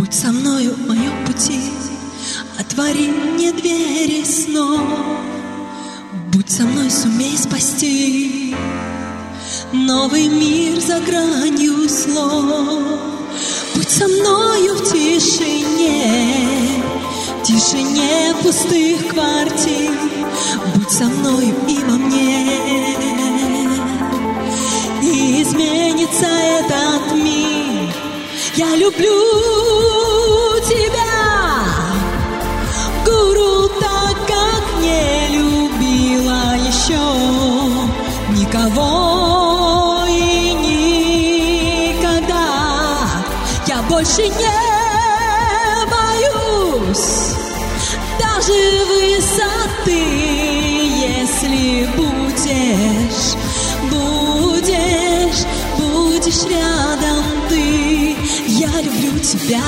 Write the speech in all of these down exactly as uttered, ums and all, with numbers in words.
Будь со мною в моем пути, отвори мне двери снов. Будь со мной, сумей спасти новый мир за гранью слов. Будь со мною в тишине, тишине пустых квартир. Будь со мною и во мне, и изменится этот мир. Я люблю тебя, Гуру, так как не любила еще никого и никогда. Я больше не боюсь даже высоты, если будешь, будешь, будешь рядом ты. Я люблю тебя.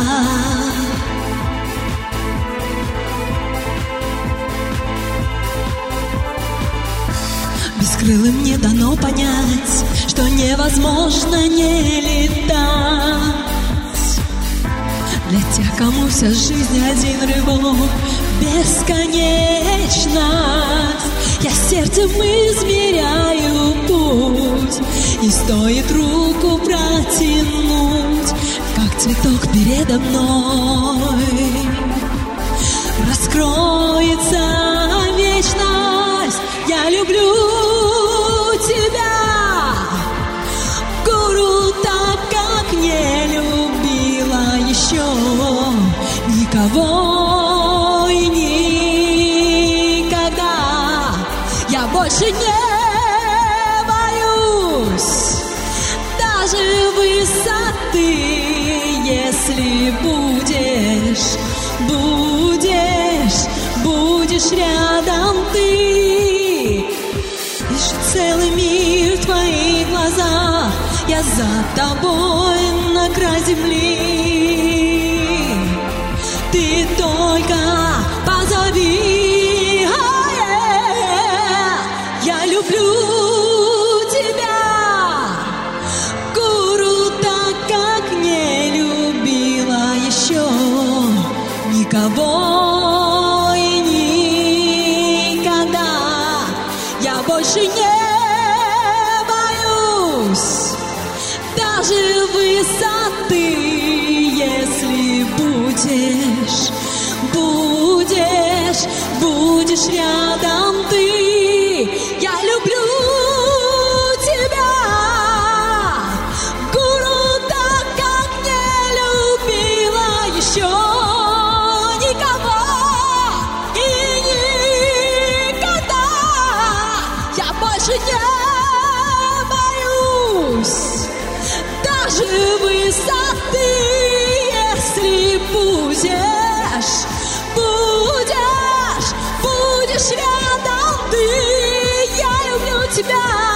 Бескрылым не дано понять, что невозможно не летать. Для тех, кому вся жизнь один рывок, бесконечность. Я сердцем измеряю путь, и стоит руку протянуть, как цветок передо мной раскроется вечность. Я люблю тебя, Гуру, так как не любила еще никого и никогда. Я больше не боюсь даже высоты, если будешь, будешь, будешь рядом ты. Вижу целый мир в твоих глазах, я за тобой на край земли. Ты только позови, я люблю тебя, Гуру, так как не любила еще никого и никогда. Я больше не боюсь даже высоты, если будешь, будешь, будешь рядом ты. Я люблю тебя, Гуру, так как не любила еще никого и никогда. Я больше не боюсь даже высоты, если будешь, будешь, будешь рядом ты. Я люблю тебя.